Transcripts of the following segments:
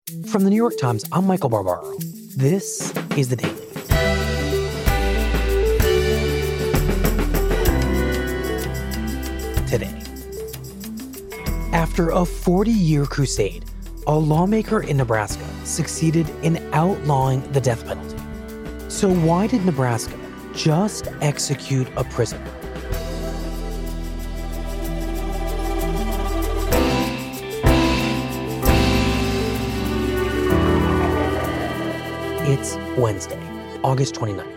From the New York Times, I'm Michael Barbaro. This is The Daily. Today, after a 40-year crusade, a lawmaker in Nebraska succeeded in outlawing the death penalty. So why did Nebraska just execute a prisoner? It's Wednesday, August 29th.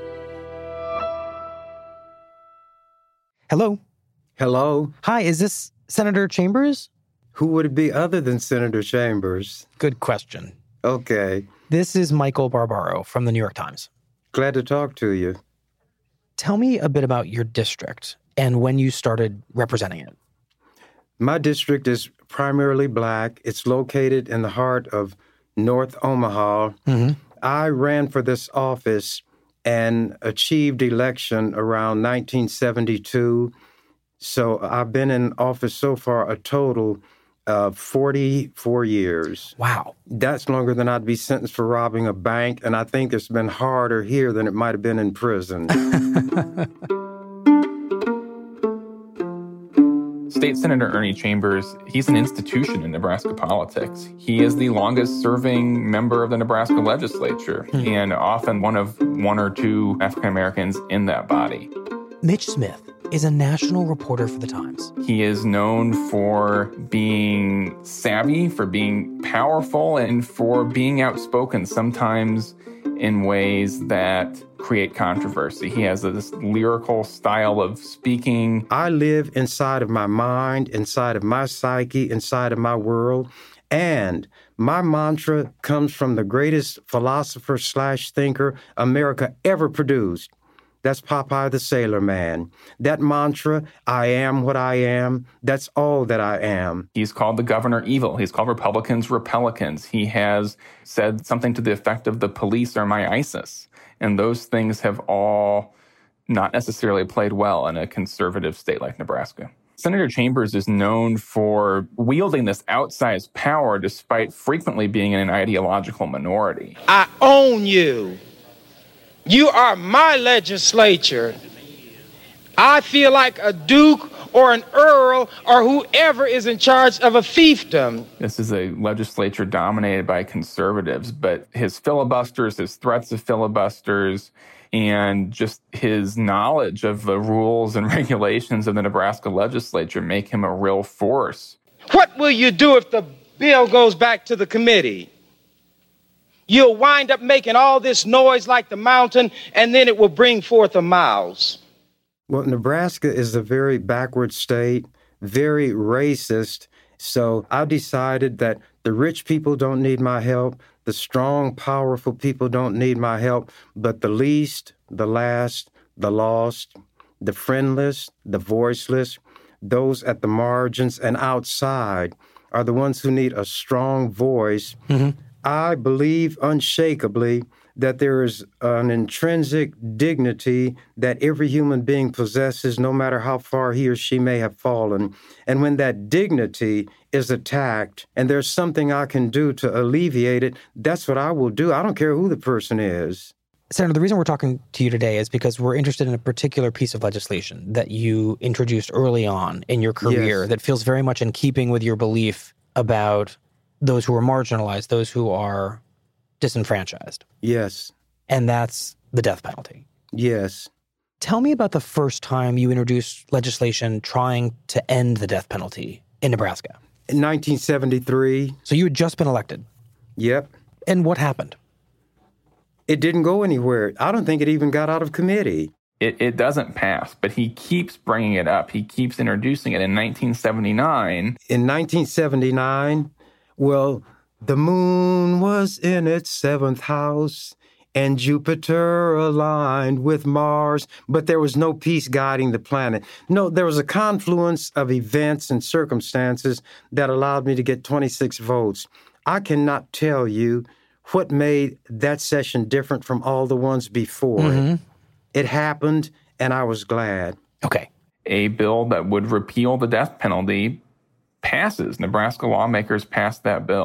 Hello. Hello. Hi, is this Senator Chambers? Who would it be other than Senator Chambers? Good question. Okay. This is Michael Barbaro from the New York Times. Glad to talk to you. Tell me a bit about your district and when you started representing it. My district is primarily black. It's located in the heart of North Omaha. Mm-hmm. I ran for this office and achieved election around 1972. So I've been in office so far a total of 44 years. Wow. That's longer than I'd be sentenced for robbing a bank, and I think it's been harder here than it might have been in prison. State Senator Ernie Chambers, he's an institution in Nebraska politics. He is the longest-serving member of the Nebraska legislature and often one of one or two African Americans in that body. Mitch Smith is a national reporter for The Times. He is known for being savvy, for being powerful, and for being outspoken, sometimes in ways that create controversy. He has this lyrical style of speaking. I live inside of my mind, inside of my psyche, inside of my world. And my mantra comes from the greatest philosopher/thinker America ever produced. That's Popeye the Sailor Man. That mantra, I am what I am, that's all that I am. He's called the governor evil. He's called Republicans Repellicans. He has said something to the effect of the police are my ISIS. And those things have all not necessarily played well in a conservative state like Nebraska. Senator Chambers is known for wielding this outsized power despite frequently being in an ideological minority. I own you. You are my legislature. I feel like a duke or an earl or whoever is in charge of a fiefdom. This is a legislature dominated by conservatives, but his filibusters, his threats of filibusters, and just his knowledge of the rules and regulations of the Nebraska legislature make him a real force. What will you do if the bill goes back to the committee? You'll wind up making all this noise like the mountain, and then it will bring forth a mouse. Well, Nebraska is a very backward state, very racist. So I decided that the rich people don't need my help. The strong, powerful people don't need my help. But the least, the last, the lost, the friendless, the voiceless, those at the margins and outside are the ones who need a strong voice. Mm-hmm. I believe unshakably that there is an intrinsic dignity that every human being possesses, no matter how far he or she may have fallen. And when that dignity is attacked and there's something I can do to alleviate it, that's what I will do. I don't care who the person is. Senator, the reason we're talking to you today is because we're interested in a particular piece of legislation that you introduced early on in your career that feels very much in keeping with your belief about those who are marginalized, those who are disenfranchised. Yes. And that's the death penalty. Yes. Tell me about the first time you introduced legislation trying to end the death penalty in Nebraska. In 1973. So you had just been elected. Yep. And what happened? It didn't go anywhere. I don't think it even got out of committee. It doesn't pass, but he keeps bringing it up. He keeps introducing it in 1979. In 1979, well, the moon was in its seventh house, and Jupiter aligned with Mars, but there was no peace guiding the planet. No, there was a confluence of events and circumstances that allowed me to get 26 votes. I cannot tell you what made that session different from all the ones before it. It happened, and I was glad. Okay. A bill that would repeal the death penalty passes. Nebraska lawmakers passed that bill.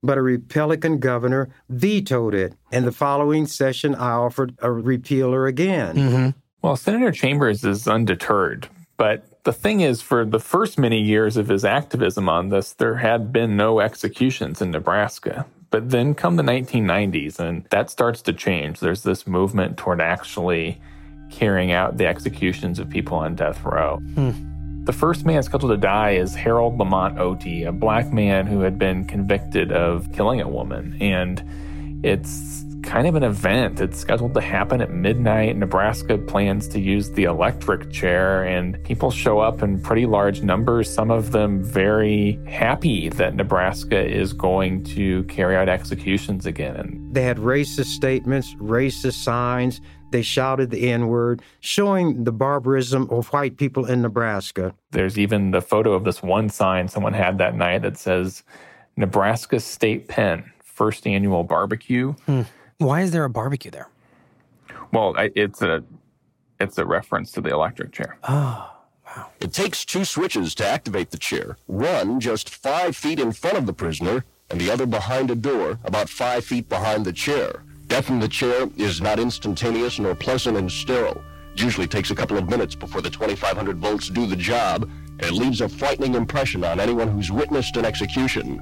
but a Republican governor vetoed it. In the following session, I offered a repealer again. Mm-hmm. Well, Senator Chambers is undeterred, but the thing is, for the first many years of his activism on this, there had been no executions in Nebraska. But then come the 1990s, and that starts to change. There's this movement toward actually carrying out the executions of people on death row. The first man scheduled to die is Harold Lamont Otey, a black man who had been convicted of killing a woman. And it's kind of an event. It's scheduled to happen at midnight. Nebraska plans to use the electric chair, and people show up in pretty large numbers, some of them very happy that Nebraska is going to carry out executions again. And they had racist statements, racist signs. They shouted the N-word, showing the barbarism of white people in Nebraska. There's even the photo of this one sign someone had that night that says, Nebraska State Pen, first annual barbecue. Why is there a barbecue there? Well, it's a reference to the electric chair. Oh, wow. It takes 2 switches to activate the chair, one just 5 feet in front of the prisoner and the other behind a door about 5 feet behind the chair. Death in the chair is not instantaneous nor pleasant and sterile. It usually takes a couple of minutes before the 2,500 volts do the job, and it leaves a frightening impression on anyone who's witnessed an execution.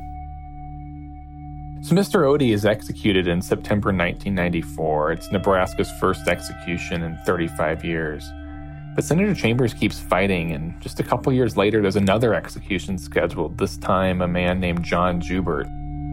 So Mr. Otey is executed in September 1994. It's Nebraska's first execution in 35 years. But Senator Chambers keeps fighting, and just a couple years later, there's another execution scheduled, this time a man named John Joubert.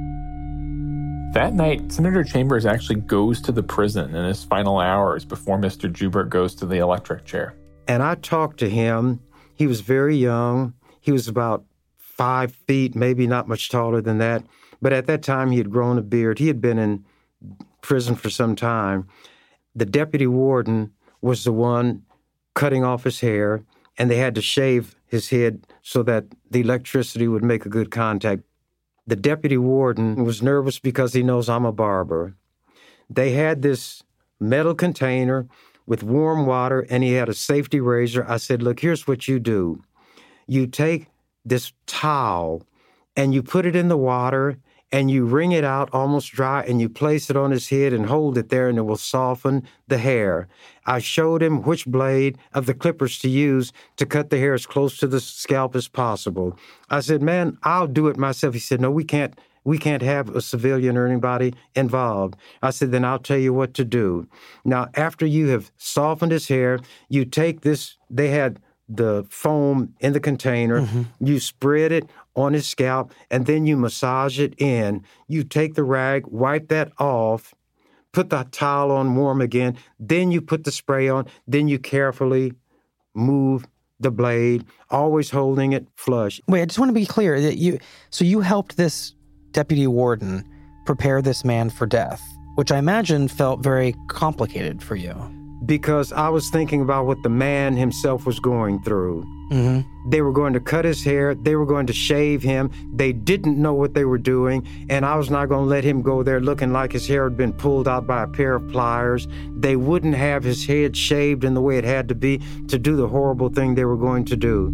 That night, Senator Chambers actually goes to the prison in his final hours before Mr. Joubert goes to the electric chair. And I talked to him. He was very young. He was about 5 feet, maybe not much taller than that. But at that time, he had grown a beard. He had been in prison for some time. The deputy warden was the one cutting off his hair, and they had to shave his head so that the electricity would make a good contact. The deputy warden was nervous because he knows I'm a barber. They had this metal container with warm water, and he had a safety razor. I said, look, here's what you do. You take this towel, and you put it in the water, and you wring it out almost dry, and you place it on his head and hold it there, and it will soften the hair. I showed him which blade of the clippers to use to cut the hair as close to the scalp as possible. I said, man, I'll do it myself. He said, no, we can't have a civilian or anybody involved. I said, then I'll tell you what to do. Now, after you have softened his hair, you take this, they had the foam in the container, you spread it on his scalp, and then you massage it in. You take the rag, wipe that off, put the towel on warm again, then you put the spray on, then you carefully move the blade, always holding it flush. Wait, I just want to be clear that you helped this deputy warden prepare this man for death, which I imagine felt very complicated for you. Because I was thinking about what the man himself was going through. They were going to cut his hair. They were going to shave him. They didn't know what they were doing, and I was not going to let him go there looking like his hair had been pulled out by a pair of pliers. They wouldn't have his head shaved in the way it had to be to do the horrible thing they were going to do.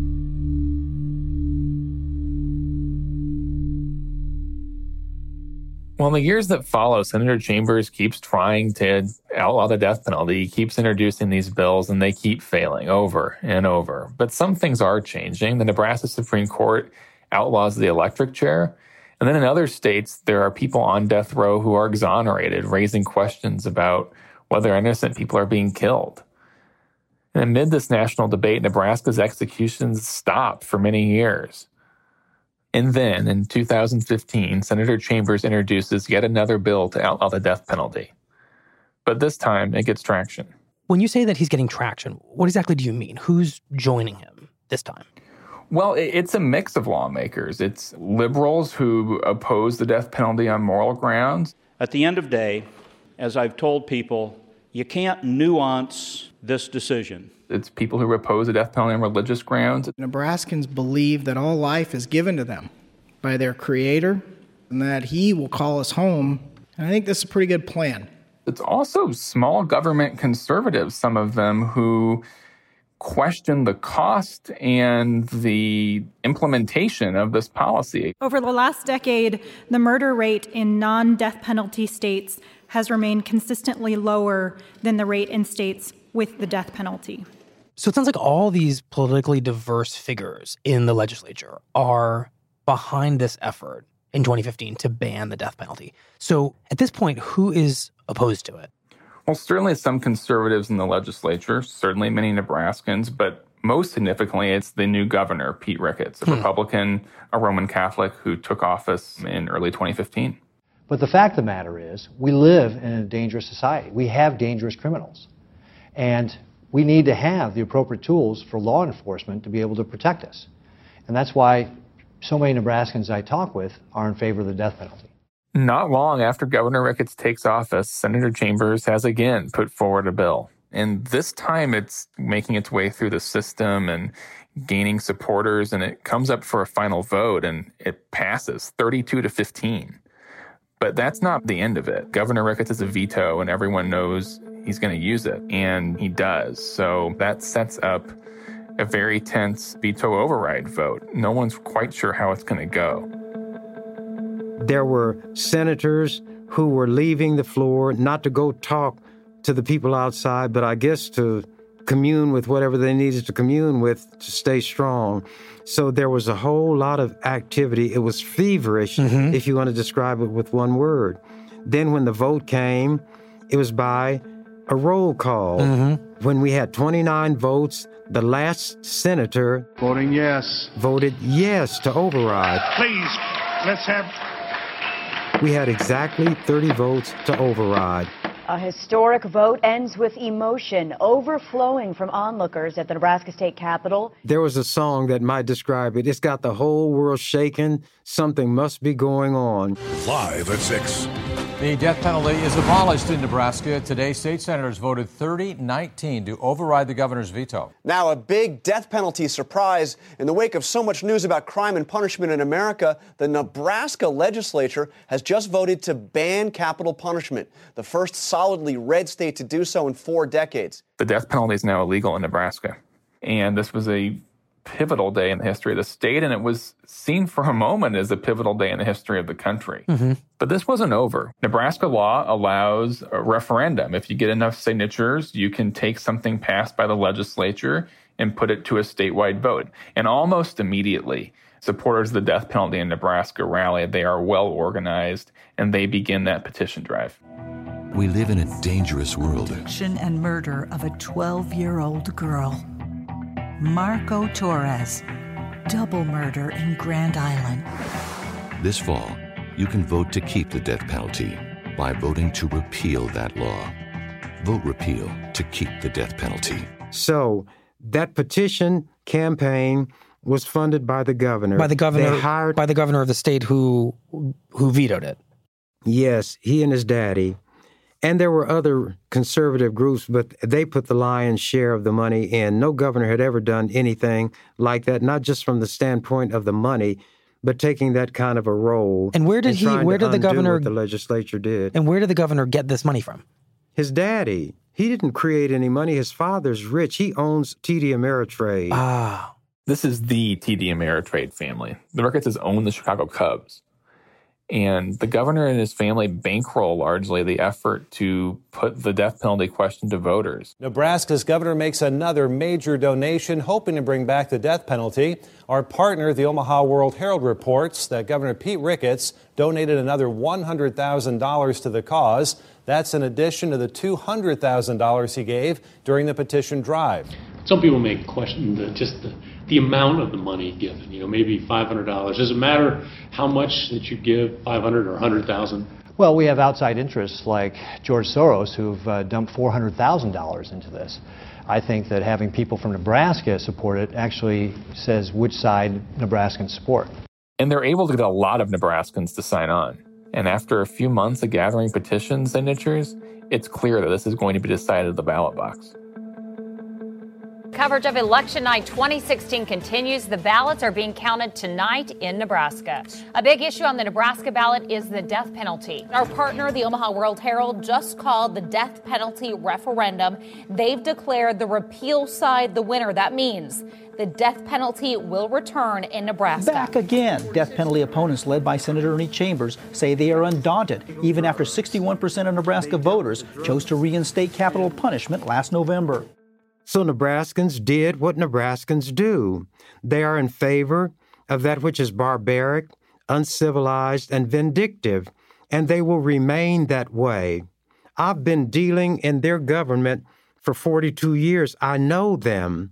Well, in the years that follow, Senator Chambers keeps trying to outlaw the death penalty. He keeps introducing these bills, and they keep failing over and over. But some things are changing. The Nebraska Supreme Court outlaws the electric chair. And then in other states, there are people on death row who are exonerated, raising questions about whether innocent people are being killed. And amid this national debate, Nebraska's executions stopped for many years. And then, in 2015, Senator Chambers introduces yet another bill to outlaw the death penalty. But this time, it gets traction. When you say that he's getting traction, what exactly do you mean? Who's joining him this time? Well, it's a mix of lawmakers. It's liberals who oppose the death penalty on moral grounds. At the end of the day, as I've told people, you can't nuance this decision. It's people who oppose the death penalty on religious grounds. Nebraskans believe that all life is given to them by their Creator and that He will call us home. And I think that's a pretty good plan. It's also small government conservatives, some of them, who question the cost and the implementation of this policy. Over the last decade, the murder rate in non-death penalty states has remained consistently lower than the rate in states with the death penalty. So it sounds like all these politically diverse figures in the legislature are behind this effort in 2015 to ban the death penalty. So at this point, who is opposed to it? Well, certainly some conservatives in the legislature, certainly many Nebraskans, but most significantly, it's the new governor, Pete Ricketts, a Republican, a Roman Catholic who took office in early 2015. But the fact of the matter is, we live in a dangerous society. We have dangerous criminals. And we need to have the appropriate tools for law enforcement to be able to protect us. And that's why so many Nebraskans I talk with are in favor of the death penalty. Not long after Governor Ricketts takes office, Senator Chambers has again put forward a bill. And this time it's making its way through the system and gaining supporters, and it comes up for a final vote, and it passes 32-15. But that's not the end of it. Governor Ricketts has a veto, and everyone knows he's going to use it, and he does. So that sets up a very tense veto override vote. No one's quite sure how it's going to go. There were senators who were leaving the floor, not to go talk to the people outside, but I guess to commune with whatever they needed to commune with to stay strong. So there was a whole lot of activity. It was feverish, if you want to describe it with one word. Then when the vote came, it was by a roll call. When we had 29 votes, the last senator voting yes voted yes to override. Please, let's have... We had exactly 30 votes to override. A historic vote ends with emotion overflowing from onlookers at the Nebraska State Capitol. There was a song that might describe it. It's got the whole world shaking. Something must be going on. Live at 6. The death penalty is abolished in Nebraska. Today, state senators voted 30-19 to override the governor's veto. Now, a big death penalty surprise. In the wake of so much news about crime and punishment in America, the Nebraska legislature has just voted to ban capital punishment, the first solidly red state to do so in 4 decades. The death penalty is now illegal in Nebraska. And this was a pivotal day in the history of the state, and it was seen for a moment as a pivotal day in the history of the country. But this wasn't over. Nebraska law allows a referendum. If you get enough signatures, you can take something passed by the legislature and put it to a statewide vote. And almost immediately, supporters of the death penalty in Nebraska rallied. They are well organized, and they begin that petition drive. We live in a dangerous world. Abduction and murder of a 12-year-old girl. Marco Torres, double murder in Grand Island. This fall, you can vote to keep the death penalty by voting to repeal that law. Vote repeal to keep the death penalty. So that petition campaign was funded by the governor. By the governor, by the governor of the state who vetoed it. Yes, he and his daddy. And there were other conservative groups, but they put the lion's share of the money in. No governor had ever done anything like that, not just from the standpoint of the money, but taking that kind of a role. And where did the governor, what the legislature did. And where did the governor get this money from? His daddy. He didn't create any money. His father's rich. He owns TD Ameritrade. Ah. This is the TD Ameritrade family. The Ricketts own the Chicago Cubs. And the governor and his family bankroll largely the effort to put the death penalty question to voters. Nebraska's governor makes another major donation, hoping to bring back the death penalty. Our partner, the Omaha World Herald, reports that Governor Pete Ricketts donated another $100,000 to the cause. That's in addition to the $200,000 he gave during the petition drive. Some people may question the amount of the money given, maybe $500. Does it matter how much that you give, 500 or 100,000? Well, we have outside interests like George Soros who've dumped $400,000 into this. I think that having people from Nebraska support it actually says which side Nebraskans support. And they're able to get a lot of Nebraskans to sign on. And after a few months of gathering petition signatures, it's clear that this is going to be decided at the ballot box. coverage of Election Night 2016 continues. The ballots are being counted tonight in Nebraska. A big issue on the Nebraska ballot is the death penalty. Our partner, the Omaha World Herald, just called the death penalty referendum. They've declared the repeal side the winner. That means the death penalty will return in Nebraska. Back again. Death penalty opponents, led by Senator Ernie Chambers, say they are undaunted, even after 61% of Nebraska voters chose to reinstate capital punishment last November. So Nebraskans did what Nebraskans do. They are in favor of that which is barbaric, uncivilized, and vindictive, and they will remain that way. I've been dealing in their government for 42 years. I know them.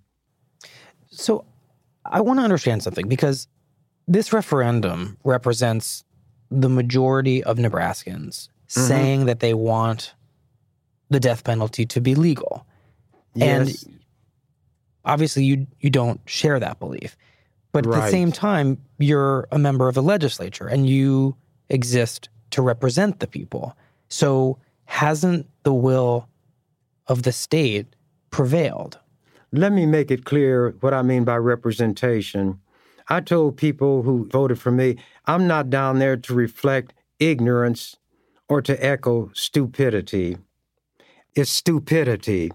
So I want to understand something, because this referendum represents the majority of Nebraskans saying that they want the death penalty to be legal. Yes. And obviously you don't share that belief. But at the same time, you're a member of the legislature and you exist to represent the people. So hasn't the will of the state prevailed? Let me make it clear what I mean by representation. I told people who voted for me, I'm not down there to reflect ignorance or to echo stupidity. It's stupidity.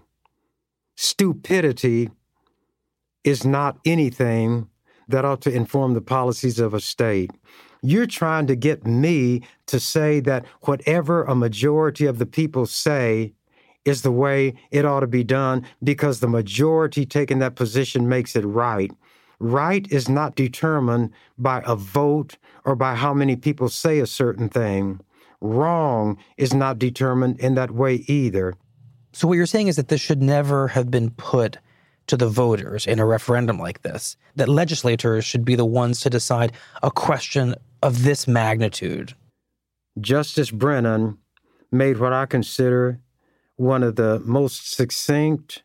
Stupidity is not anything that ought to inform the policies of a state. You're trying to get me to say that whatever a majority of the people say is the way it ought to be done because the majority taking that position makes it right. Right is not determined by a vote or by how many people say a certain thing. Wrong is not determined in that way either. So what you're saying is that this should never have been put to the voters in a referendum like this, that legislators should be the ones to decide a question of this magnitude. Justice Brennan made what I consider one of the most succinct,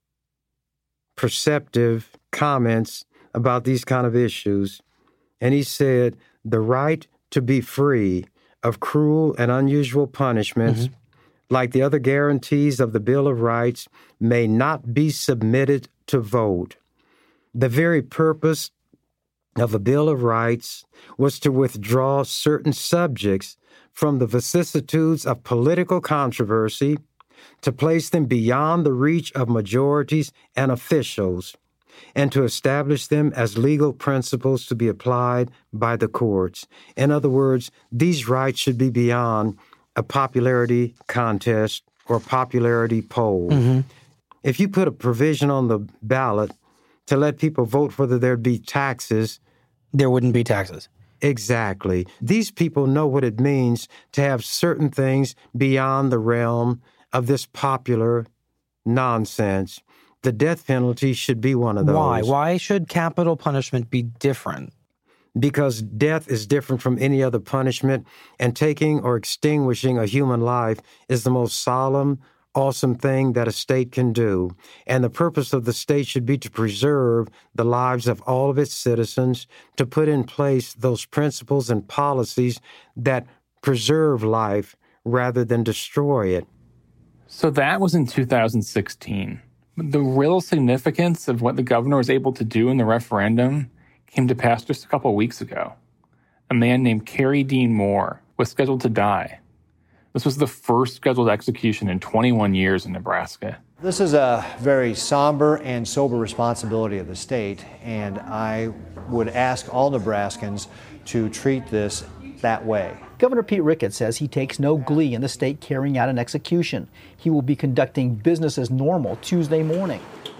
perceptive comments about these kind of issues. And he said, the right to be free of cruel and unusual punishments, like the other guarantees of the Bill of Rights, may not be submitted to vote. The very purpose of the Bill of Rights was to withdraw certain subjects from the vicissitudes of political controversy, to place them beyond the reach of majorities and officials, and to establish them as legal principles to be applied by the courts. In other words, these rights should be beyond a popularity contest or popularity poll. If you put a provision on the ballot to let people vote whether there'd be taxes, there wouldn't be taxes. Exactly. These people know what it means to have certain things beyond the realm of this popular nonsense. The death penalty should be one of those. Why? Why should capital punishment be different? Because death is different from any other punishment, and taking or extinguishing a human life is the most solemn, awesome thing that a state can do. And the purpose of the state should be to preserve the lives of all of its citizens, to put in place those principles and policies that preserve life rather than destroy it. So that was in 2016. The real significance of what the governor was able to do in the referendum came to pass just a couple of weeks ago. A man named Kerry Dean Moore was scheduled to die. This was the first scheduled execution in 21 years in Nebraska. This is a very somber and sober responsibility of the state, and I would ask all Nebraskans to treat this that way. Governor Pete Ricketts says he takes no glee in the state carrying out an execution. He will be conducting business as normal Tuesday morning.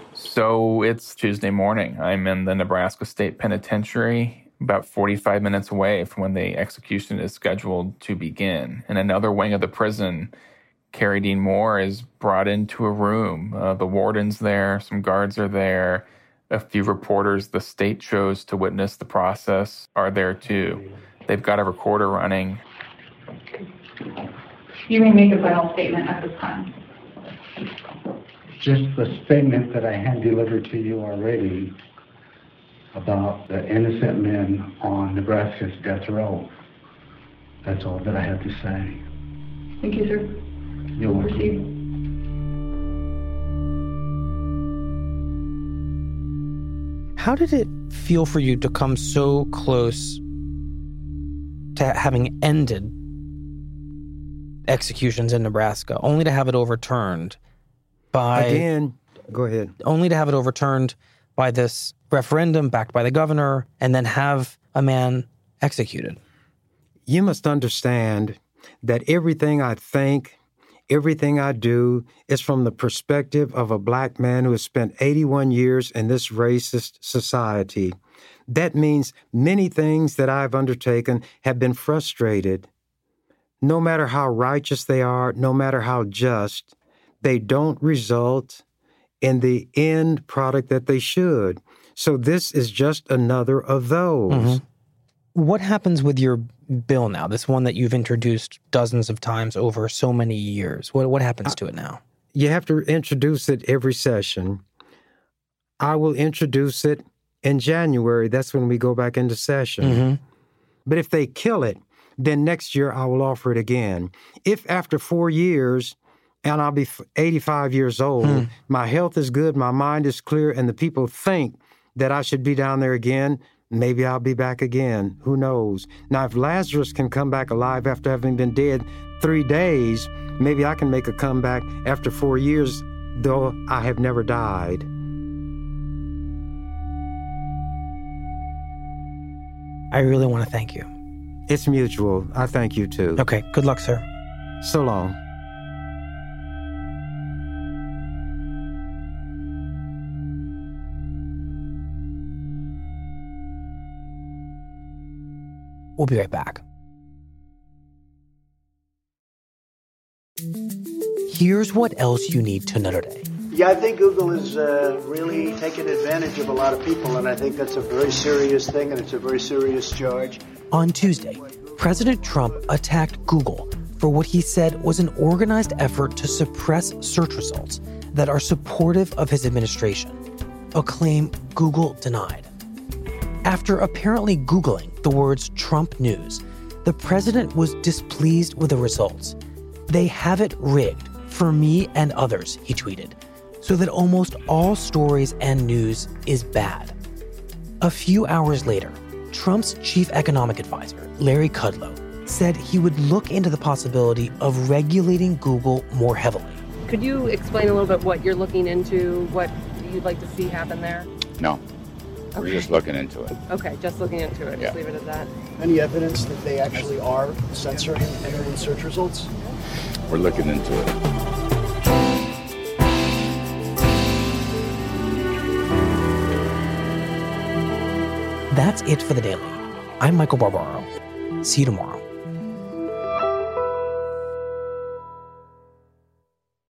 So it's Tuesday morning. I'm in the Nebraska State Penitentiary, about 45 minutes away from when the execution is scheduled to begin. In another wing of the prison, Kerry Dean Moore is brought into a room. The warden's there, some guards are there, a few reporters the state chose to witness the process are there too. They've got a recorder running. You may make a final statement at this time. Just the statement that I had delivered to you already about the innocent men on Nebraska's death row. That's all that I have to say. Thank you, sir. You're welcome. How did it feel for you to come so close to having ended executions in Nebraska, only to have it overturned by... Again, go ahead. Only to have it overturned by this referendum backed by the governor, and then have a man executed? You must understand that everything I think, everything I do is from the perspective of a black man who has spent 81 years in this racist society. That means many things that I've undertaken have been frustrated. No matter how righteous they are, no matter how just, they don't result in the end product that they should. So this is just another of those. Mm-hmm. What happens with your bill now, this one that you've introduced dozens of times over so many years? What happens to it now? You have to introduce it every session. I will introduce it in January. That's when we go back into session. Mm-hmm. But if they kill it, then next year I will offer it again. If after 4 years, and I'll be 85 years old, my health is good, my mind is clear, and the people think that I should be down there again, maybe I'll be back again. Who knows? Now, if Lazarus can come back alive after having been dead 3 days, maybe I can make a comeback after 4 years, though I have never died. I really want to thank you. It's mutual. I thank you, too. Okay. Good luck, sir. So long. We'll be right back. Here's what else you need to know today. Yeah, I think Google is really taking advantage of a lot of people, and I think that's a very serious thing, and it's a very serious charge. On Tuesday, President Trump attacked Google for what he said was an organized effort to suppress search results that are supportive of his administration, a claim Google denied. After apparently Googling the words Trump News, the president was displeased with the results. "They have it rigged for me and others," he tweeted, so that almost all stories and news is bad. A few hours later, Trump's chief economic advisor, Larry Kudlow, said he would look into the possibility of regulating Google more heavily. Could you explain a little bit what you're looking into, what you'd like to see happen there? No. Okay. We're just looking into it. Okay, just looking into it. Yeah. Just leave it at that. Any evidence that they actually are censoring internet search results? We're looking into it. That's it for The Daily. I'm Michael Barbaro. See you tomorrow.